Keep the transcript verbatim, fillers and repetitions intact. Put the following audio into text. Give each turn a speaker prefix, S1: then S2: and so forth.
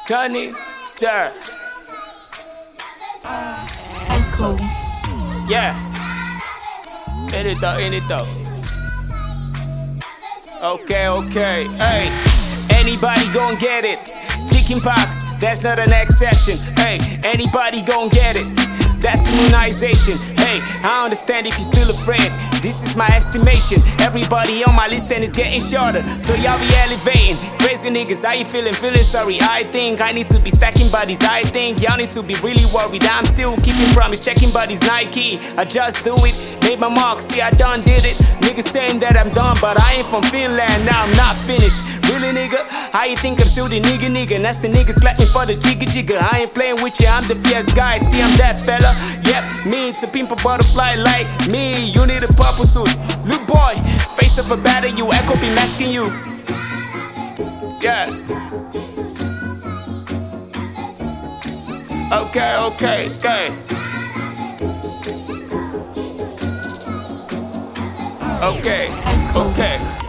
S1: Connie, sir.
S2: Echo.
S1: Yeah. In it though, in it though. Okay, okay, hey. Anybody gon' get it? Chicken pox, that's not an exception. Hey, anybody gon' get it? That's immunization. Hey, I understand if you're still afraid. This is my estimation. Everybody on my list and it's getting shorter, so y'all be elevating. Crazy niggas, how you feeling? Feeling sorry. I think I need to be stacking bodies. I think y'all need to be really worried. I'm still keeping promise, checking bodies. Nike, I just do it. Made my mark, see I done did it. Niggas saying that I'm done, but I ain't from Finland. Now I'm not finished. Really nigga, how you think I'm still the nigga nigga? That's the niggas clapping for the jigga jigga. I ain't playing with you, I'm the fierce guy. See I'm that fella, yep. Me it's a pimp a butterfly like me. You need a purple suit, look boy. Face of a batter, you echo be masking you. Yeah. Okay, okay, okay. Okay, okay.